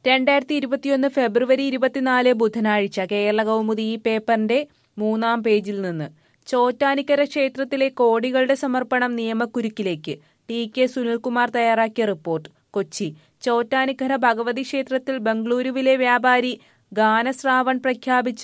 2021 ഫെബ്രുവരി 24 ബുധനാഴ്ച കേരള കൗമുദി ഈ പേപ്പറിന്റെ 3-ാം പേജിൽ നിന്ന് ചോറ്റാനിക്കര ക്ഷേത്രത്തിലെ കോടികളുടെ സമർപ്പണം നിയമക്കുരുക്കിലേക്ക്. ടി.കെ. സുനിൽകുമാർ തയ്യാറാക്കിയ റിപ്പോർട്ട്. കൊച്ചി ചോറ്റാനിക്കര ഭഗവതി ക്ഷേത്രത്തിൽ ബംഗളൂരുവിലെ വ്യാപാരി ഗാനശ്രാവൺ പ്രഖ്യാപിച്ച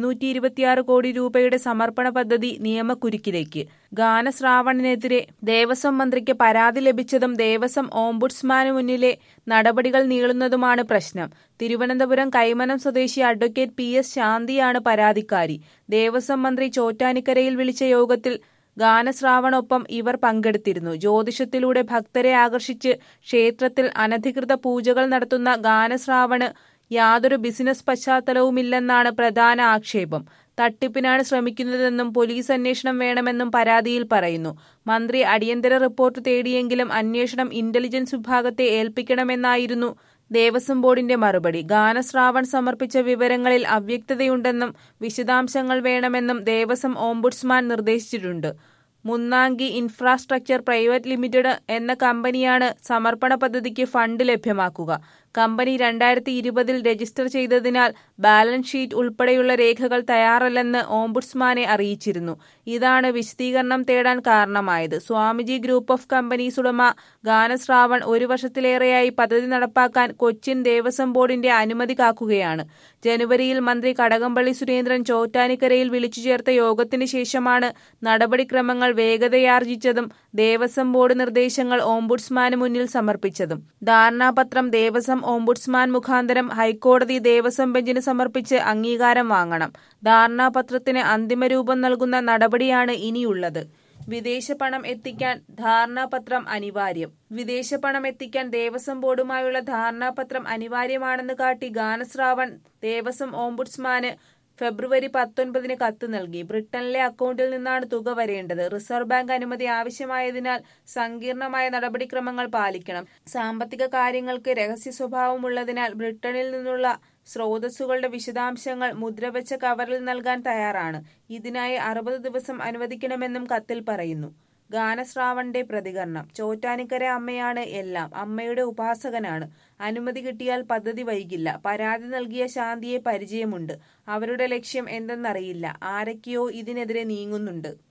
726 കോടി രൂപയുടെ സമർപ്പണ പദ്ധതി നിയമക്കുരുക്കിലേക്ക്. ഗാനശ്രാവണിനെതിരെ ദേവസ്വം മന്ത്രിക്ക് പരാതി ലഭിച്ചതും ദേവസ്വം ഓംബുഡ്സ്മാനു മുന്നിലെ നടപടികൾ നീളുന്നതുമാണ് പ്രശ്നം. തിരുവനന്തപുരം കൈമനം സ്വദേശി അഡ്വക്കേറ്റ് പി.എസ്. ശാന്തിയാണ് പരാതിക്കാരി. ദേവസ്വം മന്ത്രി ചോറ്റാനിക്കരയിൽ വിളിച്ച യോഗത്തിൽ ഗാനശ്രാവണൊപ്പം ഇവർ പങ്കെടുത്തിരുന്നു. ജ്യോതിഷത്തിലൂടെ ഭക്തരെ ആകർഷിച്ച് ക്ഷേത്രത്തിൽ അനധികൃത പൂജകൾ നടത്തുന്ന ഗാനശ്രാവണ് യാതൊരു ബിസിനസ് പശ്ചാത്തലവുമില്ലെന്നാണ് പ്രധാന ആക്ഷേപം. തട്ടിപ്പിനാണ് ശ്രമിക്കുന്നതെന്നും പോലീസ് അന്വേഷണം വേണമെന്നും പരാതിയിൽ പറയുന്നു. മന്ത്രി അടിയന്തര റിപ്പോർട്ട് തേടിയെങ്കിലും അന്വേഷണം ഇന്റലിജൻസ് വിഭാഗത്തെ ഏൽപ്പിക്കണമെന്നായിരുന്നു ദേവസ്വം ബോർഡിന്റെ മറുപടി. ഗാനശ്രാവൺ സമർപ്പിച്ച വിവരങ്ങളിൽ അവ്യക്തതയുണ്ടെന്നും വിശദാംശങ്ങൾ വേണമെന്നും ദേവസ്വം ഓംബുഡ്സ്മാൻ നിർദ്ദേശിച്ചിട്ടുണ്ട്. മുന്നാങ്കി ഇൻഫ്രാസ്ട്രക്ചർ പ്രൈവറ്റ് ലിമിറ്റഡ് എന്ന കമ്പനിയാണ് സമർപ്പണ പദ്ധതിക്ക് ഫണ്ട് ലഭ്യമാക്കുക. കമ്പനി 2020 രജിസ്റ്റർ ചെയ്തതിനാൽ ബാലൻസ് ഷീറ്റ് ഉൾപ്പെടെയുള്ള രേഖകൾ തയ്യാറല്ലെന്ന് ഓംബുഡ്സ്മാനെ അറിയിച്ചിരുന്നു. ഇതാണ് വിശദീകരണം തേടാൻ കാരണമായത്. സ്വാമിജി ഗ്രൂപ്പ് ഓഫ് കമ്പനീസ് ഉടമ ഗാനശ്രാവൺ 1 വർഷത്തിലേറെയായി പദ്ധതി നടപ്പാക്കാൻ കൊച്ചിൻ ദേവസ്വം ബോർഡിന്റെ അനുമതി കാക്കുകയാണ്. ജനുവരിയിൽ മന്ത്രി കടകംപള്ളി സുരേന്ദ്രൻ ചോറ്റാനിക്കരയിൽ വിളിച്ചു ചേർത്ത യോഗത്തിന് ശേഷമാണ് നടപടിക്രമങ്ങൾ വേഗതയാർജിച്ചതും ദേവസ്വം ബോർഡ് നിർദ്ദേശങ്ങൾ ഓംബുഡ്സ്മാന് മുന്നിൽ സമർപ്പിച്ചതും. ധാരണാപത്രം ദേവസ്വം ഓംബുഡ്സ്മാൻ മുഖാന്തരം ഹൈക്കോടതി ദേവസ്വം ബെഞ്ചിന് സമർപ്പിച്ച് അംഗീകാരം വാങ്ങണം. ധാരണാപത്രത്തിന് അന്തിമരൂപം നൽകുന്ന നടപടിയാണ് ഇനിയുള്ളത്. വിദേശ പണം എത്തിക്കാൻ ധാരണാപത്രം അനിവാര്യം. വിദേശ പണം എത്തിക്കാൻ ദേവസ്വം ബോർഡുമായുള്ള ധാരണാപത്രം അനിവാര്യമാണെന്ന് കാട്ടി ഗാനശ്രാവൺ ദേവസ്വം ഓംബുഡ്സ്മാന് ഫെബ്രുവരി 19 കത്ത് നൽകി. ബ്രിട്ടനിലെ അക്കൗണ്ടിൽ നിന്നാണ് തുക വരേണ്ടത്. റിസർവ് ബാങ്ക് അനുമതി ആവശ്യമായതിനാൽ സങ്കീർണമായ നടപടിക്രമങ്ങൾ പാലിക്കണം. സാമ്പത്തിക കാര്യങ്ങൾക്ക് രഹസ്യ സ്വഭാവമുള്ളതിനാൽ ബ്രിട്ടനിൽ നിന്നുള്ള സ്രോതസ്സുകളുടെ വിശദാംശങ്ങൾ മുദ്രവെച്ച കവറിൽ നൽകാൻ തയ്യാറാണ്. ഇതിനായി 60 ദിവസം അനുവദിക്കണമെന്നും കത്തിൽ പറയുന്നു. ഗാനശ്രാവണിന്റെ പ്രതികരണം. ചോറ്റാനിക്കര അമ്മയാണ് എല്ലാം. അമ്മയുടെ ഉപാസകനാണ്. അനുമതി കിട്ടിയാൽ പദ്ധതി വൈകില്ല. പരാതി നൽകിയ ശാന്തിയെ പരിചയമുണ്ട്. അവരുടെ ലക്ഷ്യം എന്തെന്നറിയില്ല. ആരൊക്കെയോ ഇതിനെതിരെ നീങ്ങുന്നുണ്ട്.